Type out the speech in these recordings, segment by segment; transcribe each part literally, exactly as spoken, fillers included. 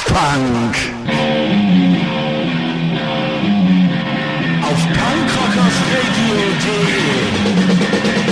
Kopfpunk. Auf punkrockersradio punkt de.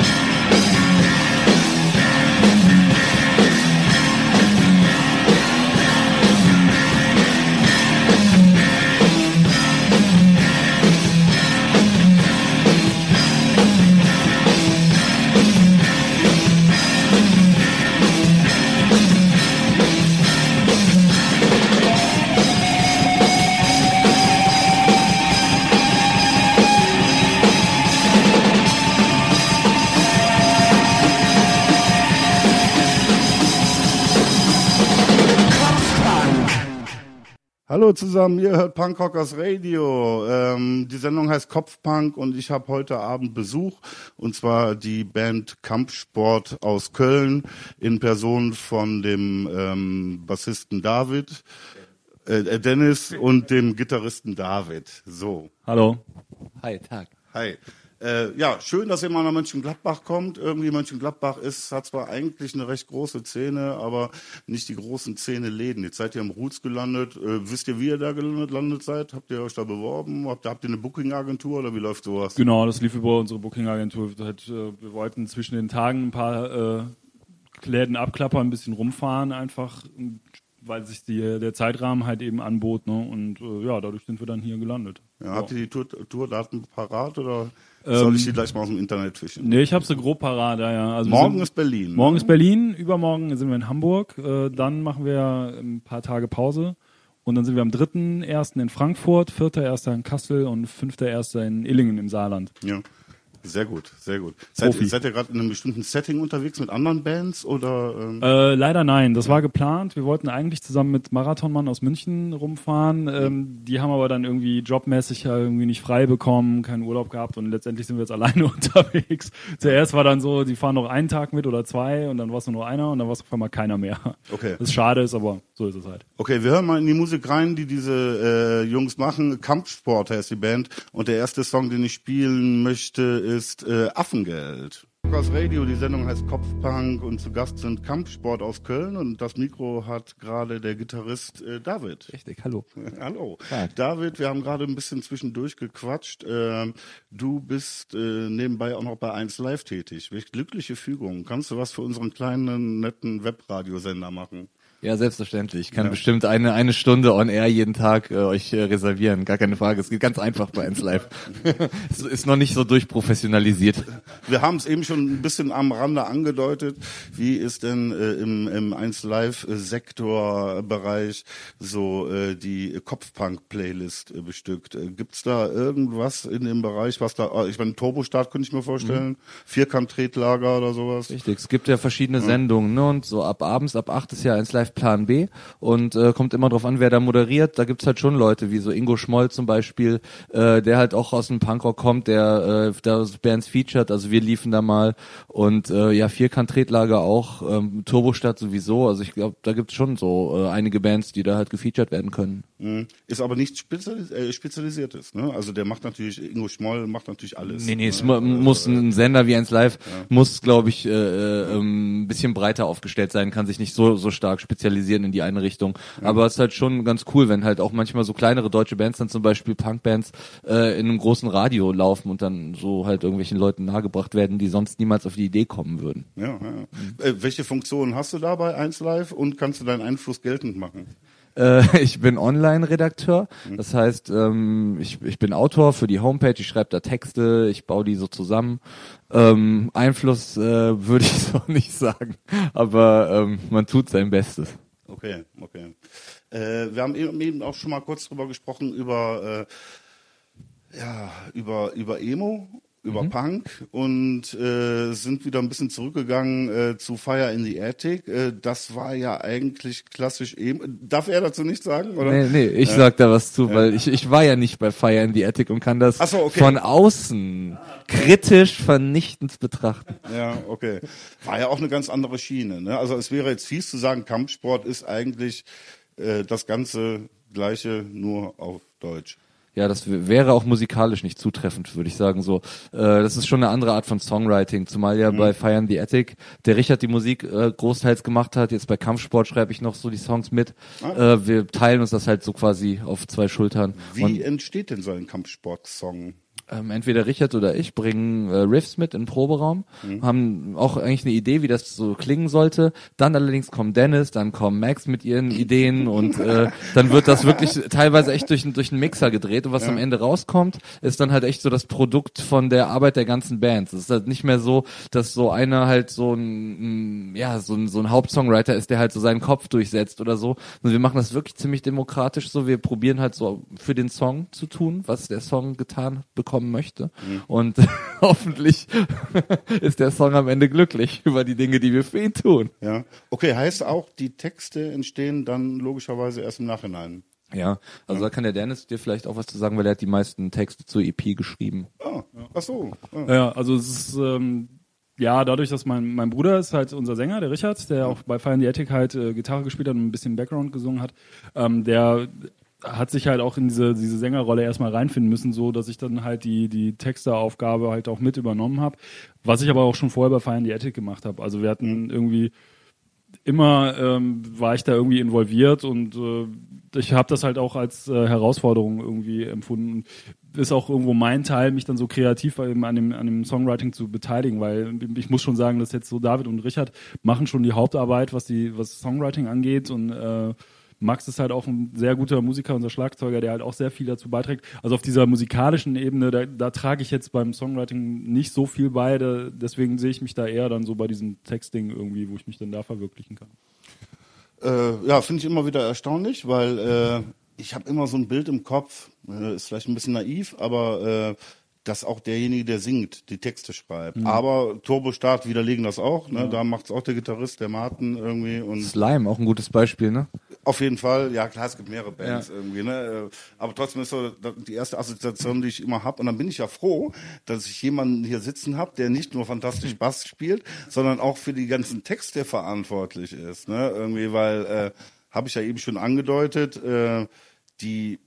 Hallo zusammen, ihr hört Punkrockers Radio. Ähm, die Sendung heißt Kopfpunk und ich habe heute Abend Besuch, und zwar die Band Kampfsport aus Köln in Person von dem ähm, Bassisten David, äh, Dennis und dem Gitarristen David. So. Hallo. Hi, Tag. Hi. Äh, ja, schön, dass ihr mal nach Mönchengladbach kommt. Irgendwie Mönchengladbach ist, hat zwar eigentlich eine recht große Szene, aber nicht die großen Szene-Läden. Jetzt seid ihr am Roots gelandet. Äh, wisst ihr, wie ihr da gelandet seid? Habt ihr euch da beworben? Habt ihr, habt ihr eine Booking-Agentur oder wie läuft sowas? Genau, das lief über unsere Booking-Agentur. Wir wollten zwischen den Tagen ein paar äh, Läden abklappern, ein bisschen rumfahren einfach, weil sich die, der Zeitrahmen halt eben anbot. Ne? Und äh, ja, dadurch sind wir dann hier gelandet. Ja, ja. Habt ihr die Tour, Tourdaten parat oder soll ähm, ich die gleich mal aus dem Internet fischen? Nee, ich habe sie grob parat. Ja, ja. Also morgen sind, ist Berlin. Morgen ne? ist Berlin, übermorgen sind wir in Hamburg. Äh, dann machen wir ein paar Tage Pause. Und dann sind wir am dritten ersten in Frankfurt, vierter erster in Kassel und fünfter erster in Illingen im Saarland. Ja. Sehr gut, sehr gut. Seid, seid ihr gerade in einem bestimmten Setting unterwegs mit anderen Bands oder? Ähm? Äh, leider nein, das war geplant. Wir wollten eigentlich zusammen mit Marathonmann aus München rumfahren. Ähm, die haben aber dann irgendwie jobmäßig irgendwie nicht frei bekommen, keinen Urlaub gehabt und letztendlich sind wir jetzt alleine unterwegs. Zuerst war dann so, die fahren noch einen Tag mit oder zwei und dann war es nur noch einer und dann war es auf einmal keiner mehr. Okay. Das schade ist, aber so ist es halt. Okay, wir hören mal in die Musik rein, die diese äh, Jungs machen. Kampfsport heißt die Band und der erste Song, den ich spielen möchte, ist äh, Affengeld. Aus Radio, die Sendung heißt Kopfpunk und zu Gast sind Kampfsport aus Köln und das Mikro hat gerade der Gitarrist äh, David. Richtig, hallo. Hallo. Ja. David, wir haben gerade ein bisschen zwischendurch gequatscht. Äh, du bist äh, nebenbei auch noch bei eins Live tätig. Welche glückliche Fügung. Kannst du was für unseren kleinen, netten Webradiosender machen? Ja, selbstverständlich. Ich kann Ja. bestimmt eine eine Stunde on air jeden Tag äh, euch äh, reservieren. Gar keine Frage. Es geht ganz einfach bei eins Live. Es ist noch nicht so durchprofessionalisiert. Wir haben es eben schon ein bisschen am Rande angedeutet. Wie ist denn äh, im, im eins Live Sektorbereich so äh, die Kopfpunk-Playlist äh, bestückt? Äh, gibt's da irgendwas in dem Bereich, was da, äh, ich meine, Turbostart könnte ich mir vorstellen, mhm. Vierkant-Tretlager oder sowas? Richtig. Es gibt ja verschiedene ja. Sendungen, ne? Und so ab abends, ab acht ist ja eins Live Plan B und äh, kommt immer drauf an, wer da moderiert. Da gibt's halt schon Leute, wie so Ingo Schmoll zum Beispiel, äh, der halt auch aus dem Punkrock kommt, der äh, da Bands featured, also wir liefen da mal und äh, ja, Vierkant-Tretlager auch, ähm, Turbostadt sowieso, also ich glaube, da gibt's schon so äh, einige Bands, die da halt gefeatured werden können. Ist aber nichts Spezialis- äh, Spezialisiertes, ne? Also der macht natürlich, Ingo Schmoll macht natürlich alles. Nee, nee, ne? es mu- muss ein Sender wie eins Live, ja. muss, glaube ich, äh, äh, ein bisschen breiter aufgestellt sein, kann sich nicht so so stark spezialisieren in die eine Richtung. Ja. Aber es ist halt schon ganz cool, wenn halt auch manchmal so kleinere deutsche Bands, dann zum Beispiel Punkbands, äh, in einem großen Radio laufen und dann so halt irgendwelchen Leuten nahegebracht werden, die sonst niemals auf die Idee kommen würden. Ja, ja. Mhm. Äh, welche Funktionen hast du da bei eins Live und kannst du deinen Einfluss geltend machen? Äh, ich bin Online-Redakteur, das heißt, ähm, ich, ich bin Autor für die Homepage, ich schreibe da Texte, ich baue die so zusammen. Ähm, Einfluss äh, würde ich so nicht sagen, aber ähm, man tut sein Bestes. Okay, okay. Äh, wir haben eben auch schon mal kurz drüber gesprochen, über, äh, ja, über, über Emo. über mhm. Punk und äh, sind wieder ein bisschen zurückgegangen äh, zu Fire in the Attic. Äh, das war ja eigentlich klassisch eben. Darf er dazu nichts sagen? Oder? Nee, nee, ich ja. sag da was zu, weil ja. ich, ich war ja nicht bei Fire in the Attic und kann das Ach so, okay. von außen kritisch vernichtend betrachten. Ja, okay. War ja auch eine ganz andere Schiene. Ne? Also es wäre jetzt fies zu sagen, Kampfsport ist eigentlich äh, das ganze Gleiche, nur auf Deutsch. ja, das w- wäre auch musikalisch nicht zutreffend, würde ich sagen. So, äh, das ist schon eine andere Art von Songwriting, zumal ja mhm. bei Fire in the Attic der Richard die Musik äh, großteils gemacht hat. Jetzt bei Kampfsport schreibe ich noch so die Songs mit. Ah. Äh, wir teilen uns das halt so quasi auf zwei Schultern. Wie Und, entsteht denn so ein Kampfsport-Song? Ähm, entweder Richard oder ich bringen äh, Riffs mit in den Proberaum, mhm. haben auch eigentlich eine Idee, wie das so klingen sollte. Dann allerdings kommt Dennis, dann kommen Max mit ihren Ideen und äh, dann wird das wirklich teilweise echt durch, durch einen Mixer gedreht und was ja. am Ende rauskommt, ist dann halt echt so das Produkt von der Arbeit der ganzen Bands. Es ist halt nicht mehr so, dass so einer halt so ein, ein ja so ein, so ein Hauptsongwriter ist, der halt so seinen Kopf durchsetzt oder so. Und wir machen das wirklich ziemlich demokratisch so. Wir probieren halt so für den Song zu tun, was der Song getan bekommt möchte mhm. und hoffentlich ist der Song am Ende glücklich über die Dinge, die wir für ihn tun. Ja, okay, heißt auch, die Texte entstehen dann logischerweise erst im Nachhinein. Ja, also ja. da kann der Dennis dir vielleicht auch was zu sagen, weil er hat die meisten Texte zur E P geschrieben. Ah, ach so. Ja, ja also es ist ähm, ja, dadurch, dass mein mein Bruder ist halt unser Sänger, der Richard, der auch bei Fire in the Attic halt äh, Gitarre gespielt hat und ein bisschen Background gesungen hat, ähm, der hat sich halt auch in diese diese Sängerrolle erstmal reinfinden müssen, so dass ich dann halt die die Texteraufgabe halt auch mit übernommen habe, was ich aber auch schon vorher bei Fire in the Attic gemacht habe. Also wir hatten irgendwie immer ähm, war ich da irgendwie involviert und äh, ich habe das halt auch als äh, Herausforderung irgendwie empfunden. Ist auch irgendwo mein Teil, mich dann so kreativ eben an dem an dem Songwriting zu beteiligen, weil ich muss schon sagen, dass jetzt so David und Richard machen schon die Hauptarbeit, was die was Songwriting angeht und äh, Max ist halt auch ein sehr guter Musiker, unser Schlagzeuger, der halt auch sehr viel dazu beiträgt. Also auf dieser musikalischen Ebene, da, da trage ich jetzt beim Songwriting nicht so viel bei, da, deswegen sehe ich mich da eher dann so bei diesem Textding irgendwie, wo ich mich dann da verwirklichen kann. Äh, ja, finde ich immer wieder erstaunlich, weil äh, ich habe immer so ein Bild im Kopf, äh, ist vielleicht ein bisschen naiv, aber äh, dass auch derjenige, der singt, die Texte schreibt. Mhm. Aber Turbostart widerlegen das auch, ne? Ja. Da macht's auch der Gitarrist, der Martin irgendwie. Und Slime, auch ein gutes Beispiel, ne? Auf jeden Fall, ja klar, es gibt mehrere Bands ja. irgendwie, ne? Aber trotzdem ist so die erste Assoziation, die ich immer habe. Und dann bin ich ja froh, dass ich jemanden hier sitzen habe, der nicht nur fantastisch Bass spielt, sondern auch für die ganzen Texte verantwortlich ist, ne? Irgendwie, weil, äh, habe ich ja eben schon angedeutet, äh, die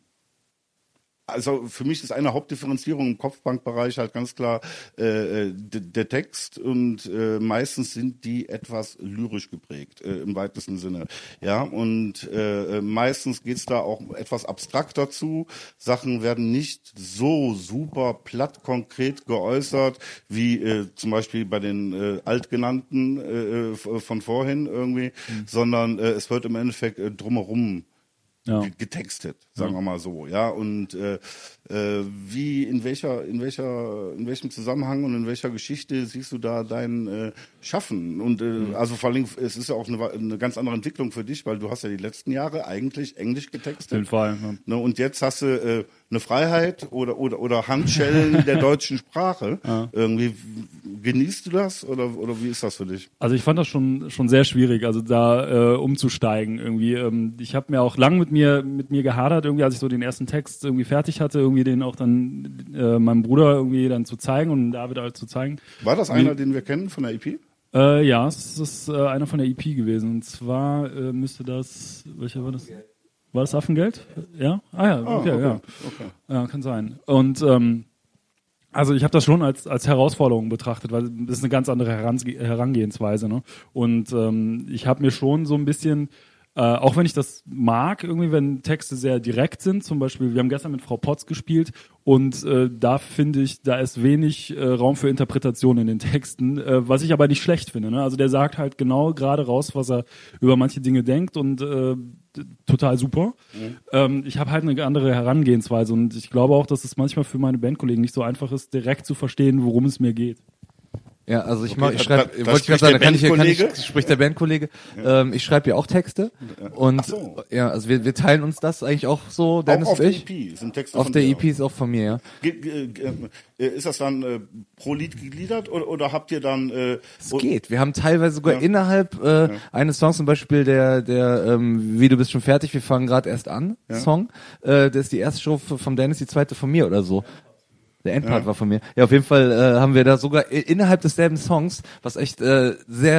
Also für mich ist eine Hauptdifferenzierung im Kopfbankbereich halt ganz klar äh, d- der Text und äh, meistens sind die etwas lyrisch geprägt äh, im weitesten Sinne. Ja, und äh, meistens geht's da auch etwas abstrakter zu. Sachen werden nicht so super platt konkret geäußert wie äh, zum Beispiel bei den äh, altgenannten äh, von vorhin irgendwie, mhm. sondern äh, es wird im Endeffekt äh, drumherum Ja. getextet, sagen ja. wir mal so, ja, und äh, äh, wie, in welcher, in welcher, in welchem Zusammenhang und in welcher Geschichte siehst du da dein äh, Schaffen? Und äh, mhm. also vor allem, es ist ja auch eine, eine ganz andere Entwicklung für dich, weil du hast ja die letzten Jahre eigentlich Englisch getextet. Auf jeden Fall. Ja. Ne, und jetzt hast du äh, eine Freiheit oder oder oder Handschellen der deutschen Sprache. Ja. Irgendwie genießt du das oder oder wie ist das für dich? Also ich fand das schon schon sehr schwierig, also da äh, umzusteigen irgendwie. Ähm, ich habe mir auch lang mit mir mit mir gehadert irgendwie, als ich so den ersten Text irgendwie fertig hatte, irgendwie den auch dann äh, meinem Bruder irgendwie dann zu zeigen und David halt zu zeigen. War das einer, den wir kennen von der E P? Äh, ja, es ist äh, einer von der E P gewesen. Und zwar äh, müsste das, welcher war das? War das Affengeld? Ja? Ah ja, okay, oh, okay. ja. Okay. Ja, kann sein. Und ähm, also ich habe das schon als als Herausforderung betrachtet, weil das ist eine ganz andere Herange- Herangehensweise. Ne? Und ähm, ich habe mir schon so ein bisschen Äh, auch wenn ich das mag, irgendwie, wenn Texte sehr direkt sind, zum Beispiel, wir haben gestern mit Frau Potz gespielt und äh, da finde ich, da ist wenig äh, Raum für Interpretation in den Texten, äh, was ich aber nicht schlecht finde. Ne? Also der sagt halt genau gerade raus, was er über manche Dinge denkt und äh, total super. Mhm. Ähm, ich habe halt eine andere Herangehensweise und ich glaube auch, dass es manchmal für meine Bandkollegen nicht so einfach ist, direkt zu verstehen, worum es mir geht. Ja, also ich okay, mach, ich schreibe, wollte ich gerade sagen, da kann ich, kann ich, spricht der Bandkollege. Ja. Ähm, ich schreibe ja auch Texte und so. ja, also wir, wir teilen uns das eigentlich auch so, Dennis auch auf und ich. Der E P sind Texte auf von der dir E P ist auch von mir, ja. Ge- ge- ge- ist das dann äh, pro Lied gegliedert oder, oder habt ihr dann? Äh, es geht. Wir haben teilweise sogar ja. innerhalb äh, ja. eines Songs, zum Beispiel der, der, ähm, wie du bist schon fertig, wir fangen gerade erst an, ja. Song. Äh, das ist die erste Strophe von Dennis, die zweite von mir oder so. Der Endpart ja. war von mir. Ja, auf jeden Fall äh, haben wir da sogar innerhalb desselben Songs, was echt äh, sehr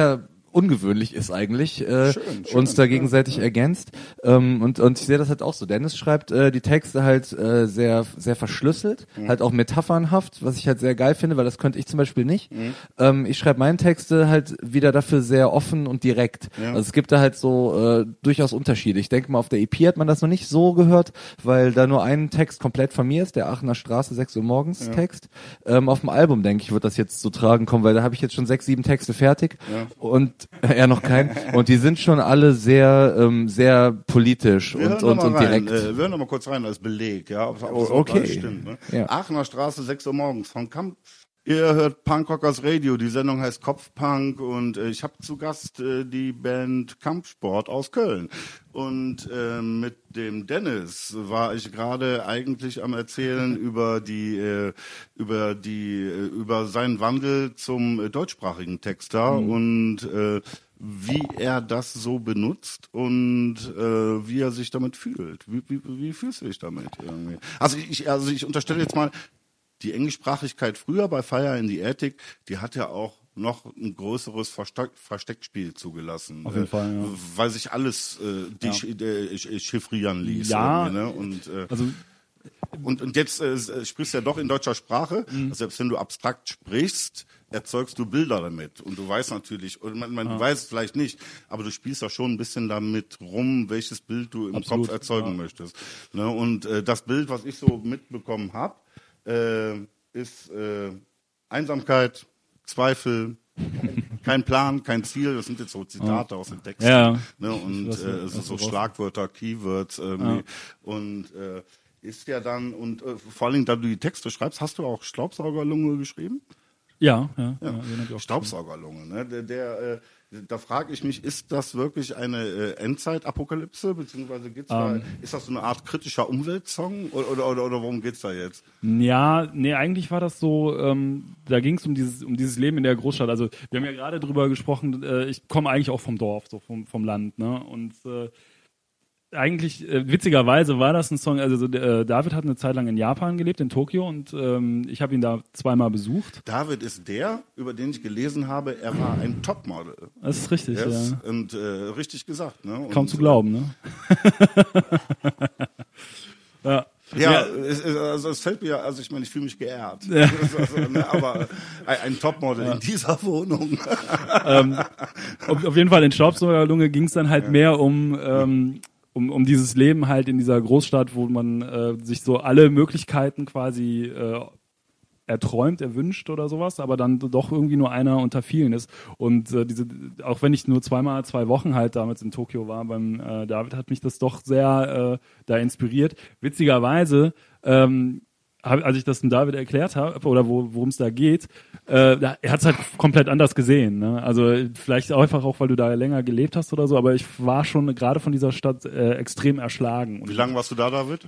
ungewöhnlich ist eigentlich, äh, Schön, schön, uns da ja, gegenseitig ja. ergänzt. Ähm, und, und ich sehe das halt auch so. Dennis schreibt äh, die Texte halt äh, sehr sehr verschlüsselt, Mhm. halt auch metaphernhaft, was ich halt sehr geil finde, weil das könnte ich zum Beispiel nicht. Mhm. Ähm, ich schreibe meine Texte halt wieder dafür sehr offen und direkt. Ja. Also es gibt da halt so äh, durchaus Unterschiede. Ich denke mal, auf der E P hat man das noch nicht so gehört, weil da nur ein Text komplett von mir ist, der Aachener Straße, sechs Uhr morgens Ja. Text. Ähm, auf dem Album, denke ich, wird das jetzt zu tragen kommen, weil da habe ich jetzt schon sechs, sieben Texte fertig Ja. und äh, ja noch kein. Und die sind schon alle sehr, ähm, sehr politisch Wir und, hören und, noch und mal rein. direkt. Äh, wir hören noch mal kurz rein als Beleg, ja, ob, ob Oh, so okay. alles stimmt. Ne? Ja. Aachener Straße, sechs Uhr morgens von Kamp. Ihr hört Punkrockers Radio, die Sendung heißt Kopfpunk und äh, ich habe zu Gast äh, die Band Kampfsport aus Köln. Und äh, mit dem Dennis war ich gerade eigentlich am Erzählen über die äh, über die äh, über seinen Wandel zum äh, deutschsprachigen Texter Mhm. und äh, wie er das so benutzt und äh, wie er sich damit fühlt. Wie, wie, wie fühlst du dich damit irgendwie? Also ich also ich unterstelle jetzt mal, die Englischsprachigkeit früher bei Fire in the Attic, die hat ja auch noch ein größeres Versteck, Versteckspiel zugelassen. Auf jeden äh, Fall, ja. Weil sich alles äh, die Ja. sch- äh, sch- chiffrieren ließ. Ja, irgendwie, ne? Und, äh, Also und, und jetzt äh, sprichst du ja doch in deutscher Sprache. Mhm. Selbst wenn du abstrakt sprichst, erzeugst du Bilder damit. Und du weißt natürlich, und man, man du weißt es vielleicht nicht, aber du spielst ja schon ein bisschen damit rum, welches Bild du im Absolut, Kopf erzeugen ja. möchtest. Ne? Und äh, das Bild, was ich so mitbekommen habe, äh, ist äh, Einsamkeit, Zweifel, kein Plan, kein Ziel. Das sind jetzt so Zitate aus den Texten. Ja. Ne? Und Was- äh, was so, so du raus- Schlagwörter, Keywords irgendwie. Ja. Und äh, ist ja dann, und äh, vor allen Dingen, da du die Texte schreibst, hast du auch Staubsaugerlunge geschrieben? ja, ja, ja. Ja. den hab ich auch Staubsaugerlunge. Ne? Der, der, äh, da frage ich mich, ist das wirklich eine äh, Endzeit-Apokalypse? Beziehungsweise geht's da, Ähm. ist das so eine Art kritischer Umweltsong? Oder, oder, oder, oder worum geht's da jetzt? Ja, nee, eigentlich war das so, ähm, da ging es um dieses, um dieses Leben in der Großstadt. Also wir haben ja gerade drüber gesprochen, äh, ich komme eigentlich auch vom Dorf, so vom, vom Land, ne? Und äh, eigentlich, äh, witzigerweise war das ein Song, also so, äh, David hat eine Zeit lang in Japan gelebt, in Tokio, und ähm, ich habe ihn da zweimal besucht. David ist der, über den ich gelesen habe, er war ein Topmodel. Das ist richtig, Yes. ja. Und äh, richtig gesagt. Ne? Und, Kaum zu glauben, ne? ja. Ja, Es, es, also es fällt mir, also ich meine, ich fühle mich geehrt. Also, ne, aber ein, ein Topmodel in dieser Wohnung. ähm, auf, auf jeden Fall in Staubsaugerlunge ging es dann halt ja. mehr um, ähm, um um dieses Leben halt in dieser Großstadt, wo man äh, sich so alle Möglichkeiten quasi äh, erträumt, erwünscht oder sowas, aber dann doch irgendwie nur einer unter vielen ist. Und äh, diese, auch wenn ich nur zweimal zwei Wochen halt damals in Tokio war beim äh, David, hat mich das doch sehr äh, da inspiriert. Witzigerweise, ähm, hab, als ich das dem David erklärt habe, oder wo, worum es da geht, äh, da, er hat es halt komplett anders gesehen. Ne? Also vielleicht einfach auch, weil du da länger gelebt hast oder so, aber ich war schon gerade von dieser Stadt äh, extrem erschlagen. Wie lange warst du da, David?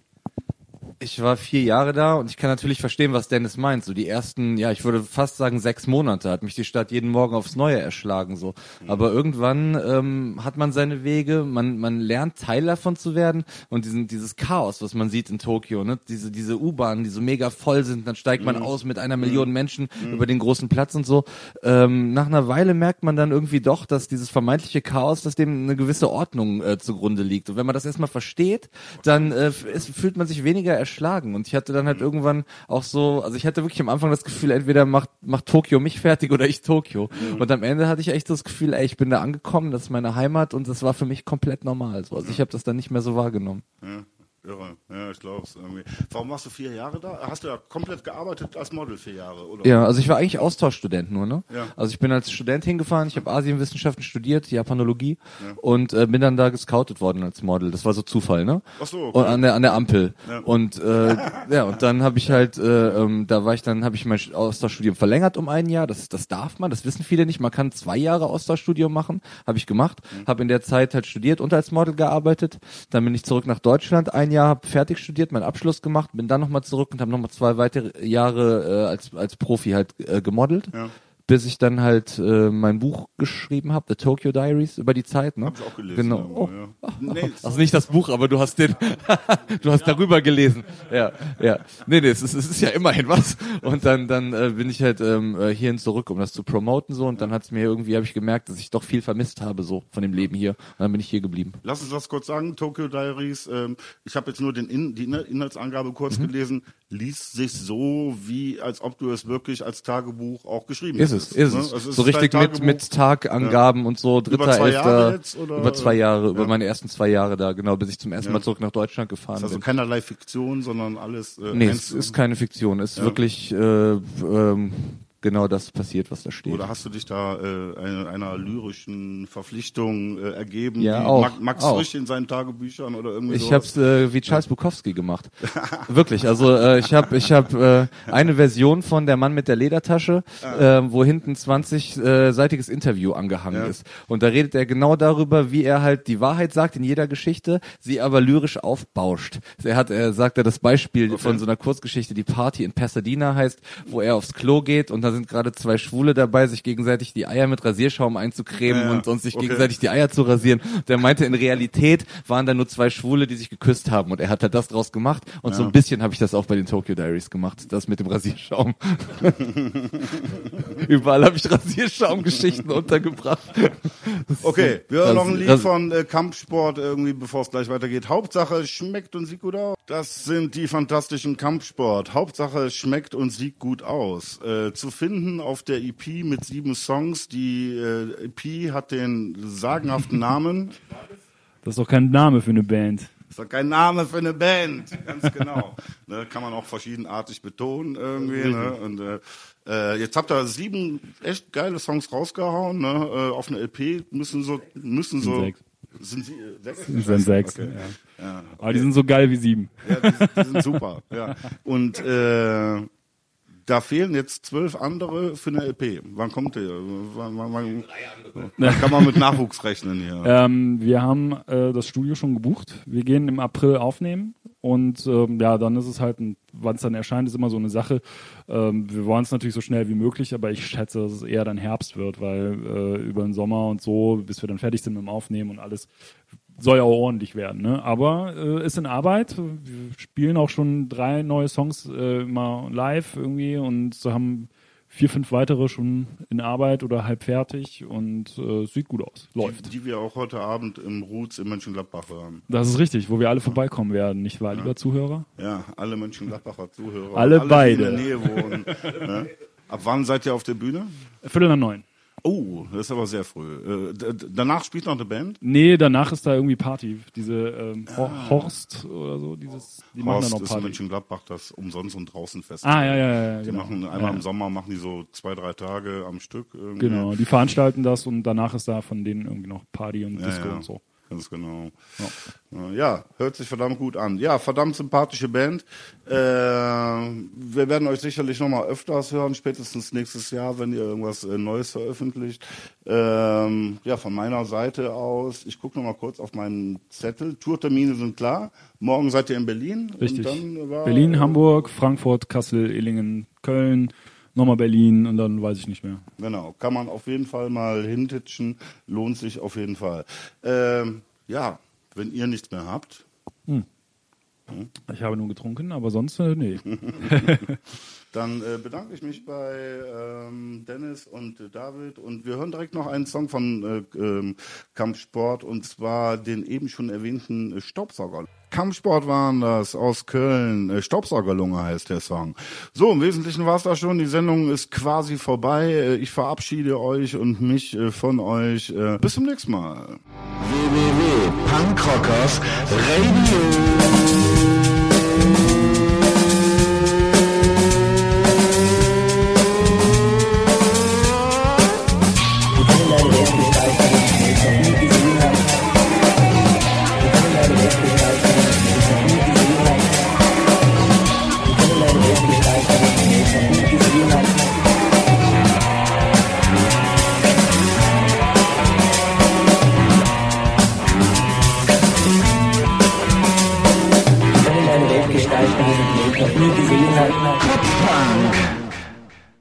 Ich war vier Jahre da und ich kann natürlich verstehen, was Dennis meint. So die ersten, ja, ich würde fast sagen sechs Monate hat mich die Stadt jeden Morgen aufs Neue erschlagen. So, aber irgendwann ähm, hat man seine Wege, man man lernt Teil davon zu werden und diesen dieses Chaos, was man sieht in Tokio, ne, diese diese U-Bahnen, die so mega voll sind, dann steigt man mhm. aus mit einer Million Menschen mhm. über den großen Platz und so. Ähm, nach einer Weile merkt man dann irgendwie doch, dass dieses vermeintliche Chaos, dass dem eine gewisse Ordnung äh, zugrunde liegt. Und wenn man das erstmal versteht, dann äh, ist, fühlt man sich weniger erschlagen. Und ich hatte dann halt irgendwann auch so, also ich hatte wirklich am Anfang das Gefühl, entweder macht, macht Tokio mich fertig oder ich Tokio. Mhm. Und am Ende hatte ich echt so das Gefühl, ey, ich bin da angekommen, das ist meine Heimat und das war für mich komplett normal. So. Also ich habe das dann nicht mehr so wahrgenommen. Ja. Irre. Ja, ich glaube es irgendwie. Warum warst du vier Jahre da? Hast du ja komplett gearbeitet als Model vier Jahre, oder? Ja, also ich war eigentlich Austauschstudent nur, ne? Ja. Also ich bin als Student hingefahren, ich habe Asienwissenschaften studiert, Japanologie Ja. und äh, bin dann da gescoutet worden als Model. Das war so Zufall, ne? Ach so, okay. Und an der an der Ampel. Ja. Und äh, ja, und dann habe ich halt, äh, ähm, da war ich dann, habe ich mein Austauschstudium verlängert um ein Jahr. Das das darf man, das wissen viele nicht. Man kann zwei Jahre Austauschstudium machen, habe ich gemacht. Mhm. Habe in der Zeit halt studiert und als Model gearbeitet. Dann bin ich zurück nach Deutschland, ein Jahr, habe fertig studiert, meinen Abschluss gemacht, bin dann nochmal zurück und habe nochmal zwei weitere Jahre äh, als als Profi halt äh, gemodelt. Ja. bis ich dann halt äh, mein Buch geschrieben habe, The Tokyo Diaries, über die Zeit. Ne? Hab ich auch gelesen. Genau. Ja, Oh. ja. Nee, Also nicht das Buch, aber du hast den, du hast darüber gelesen. Ja, ja. Nee, nee, es ist, es ist ja immerhin was. Und dann, dann äh, bin ich halt ähm, äh, hierhin zurück, um das zu promoten so. Und dann hat's mir irgendwie, habe ich gemerkt, dass ich doch viel vermisst habe so von dem Leben hier. Und dann bin ich hier geblieben. Lass uns das kurz sagen, Tokyo Diaries. Ähm, ich habe jetzt nur den In- die In- Inhaltsangabe kurz Mhm. gelesen. Liest sich so, wie als ob du es wirklich als Tagebuch auch geschrieben Ist hättest. es, ist ne? es. Also es So ist richtig dein mit, Tagebuch. mit Tagangaben und so, dritter, Über zwei Jahre elfter, jetzt, oder? über zwei Jahre, über Ja. meine ersten zwei Jahre da, genau, bis ich zum ersten Ja. Mal zurück nach Deutschland gefahren Also bin. keinerlei Fiktion, sondern alles. Äh, Nee, eins- es ist keine Fiktion, es ist Ja. wirklich äh, ähm, genau das passiert, was da steht. Oder hast du dich da äh, einer, einer lyrischen Verpflichtung äh, ergeben, Ja, wie auch, Max, Max auch. Frisch in seinen Tagebüchern oder irgendwie Ich sowas? hab's äh, wie Charles Bukowski gemacht. Wirklich, also äh, ich habe ich hab, äh, eine Version von Der Mann mit der Ledertasche, äh, wo hinten zwanzig-seitiges Interview angehangen Ja. ist. Und da redet er genau darüber, wie er halt die Wahrheit sagt in jeder Geschichte, sie aber lyrisch aufbauscht. Er hat, er sagt er das Beispiel von so einer Kurzgeschichte, die Party in Pasadena heißt, wo er aufs Klo geht und da sind gerade zwei Schwule dabei, sich gegenseitig die Eier mit Rasierschaum einzucremen Ja, ja. und, und sich Okay. gegenseitig die Eier zu rasieren. Der meinte, in Realität waren da nur zwei Schwule, die sich geküsst haben und er hat halt das draus gemacht und so ein bisschen habe ich das auch bei den Tokyo Diaries gemacht, das mit dem Rasierschaum. Überall habe ich Rasierschaumgeschichten untergebracht. Okay, wir hören Das- noch ein Lied das- von äh, Kampfsport irgendwie, bevor es gleich weitergeht. Hauptsache schmeckt und sieht gut aus. Das sind die fantastischen Kampfsport. Hauptsache schmeckt und sieht gut aus. Äh, zu finden auf der E P mit sieben Songs. Die äh, E P hat den sagenhaften Namen. Das ist doch kein Name für eine Band. Ist doch kein Name für eine Band. Ganz genau. Ne, kann man auch verschiedenartig betonen irgendwie. Ne? Und äh, äh, jetzt habt ihr sieben echt geile Songs rausgehauen. Ne? Äh, auf einer L P müssen so müssen so sechs. sind sie äh, sechs? Das sind sechs. Okay. Ja. Ja. Aber die sind so geil wie sieben. Ja, die, sind- die sind super. Ja. Und äh, da fehlen jetzt zwölf andere für eine L P. Wann kommt der? Wann, wann, wann, wann kann man mit Nachwuchs rechnen hier? Ähm, wir haben äh, das Studio schon gebucht. Wir gehen im April aufnehmen und ähm, ja, dann ist es halt, wann es dann erscheint, ist immer so eine Sache. Ähm, wir wollen es natürlich so schnell wie möglich, aber ich schätze, dass es eher dann Herbst wird, weil äh, über den Sommer und so, bis wir dann fertig sind mit dem Aufnehmen und alles, soll ja auch ordentlich werden. Ne? Aber äh, ist in Arbeit. Wir spielen auch schon drei neue Songs äh, mal live irgendwie und haben vier, fünf weitere schon in Arbeit oder halb fertig und äh, sieht gut aus. Läuft. Die, die wir auch heute Abend im Roots in Mönchengladbach hören. Das ist richtig, wo wir alle vorbeikommen werden, nicht wahr, lieber Zuhörer? Ja, alle Mönchengladbacher Zuhörer. Alle die beide. in der Nähe wohnen. Ne? Ab wann seid ihr auf der Bühne? Viertel nach neun. Oh, das ist aber sehr früh. Äh, d- d- danach spielt noch eine Band? Nee, danach ist da irgendwie Party. Diese ähm, Hor- Horst oder so, dieses, die machen Horst da noch ist Party. Mönchengladbach das umsonst und draußen Fest. Ah, ja, ja, ja, Die genau. machen einmal Ja. im Sommer machen die so zwei, drei Tage am Stück. Irgendwie. Genau, die veranstalten das und danach ist da von denen irgendwie noch Party und Ja, Disco ja. und so. Ganz genau. Ja. ja, hört sich verdammt gut an. Ja, verdammt sympathische Band. Äh, wir werden euch sicherlich noch mal öfters hören, spätestens nächstes Jahr, wenn ihr irgendwas äh, Neues veröffentlicht. Ähm, ja, von meiner Seite aus, ich gucke noch mal kurz auf meinen Zettel. Tourtermine sind klar. Morgen seid ihr in Berlin. Richtig. Und dann war, Berlin, äh, Hamburg, Frankfurt, Kassel, Illingen, Köln, nochmal Berlin und dann weiß ich nicht mehr. Genau, kann man auf jeden Fall mal hintitschen, lohnt sich auf jeden Fall. Ähm, ja, wenn ihr nichts mehr habt, Ich habe nur getrunken, aber sonst äh, nee. dann äh, bedanke ich mich bei ähm, Dennis und äh, David und wir hören direkt noch einen Song von äh, ähm, Kampfsport und zwar den eben schon erwähnten äh, Staubsauger. Kampfsport waren das aus Köln, äh, Staubsaugerlunge heißt der Song. So, im Wesentlichen war es das schon, die Sendung ist quasi vorbei. Äh, ich verabschiede euch und mich äh, von euch. Äh, bis zum nächsten Mal. w w w punkt punkrockers radio Eine Weltgestaltung, die ich noch nie gesehen habe. Kopfpunk.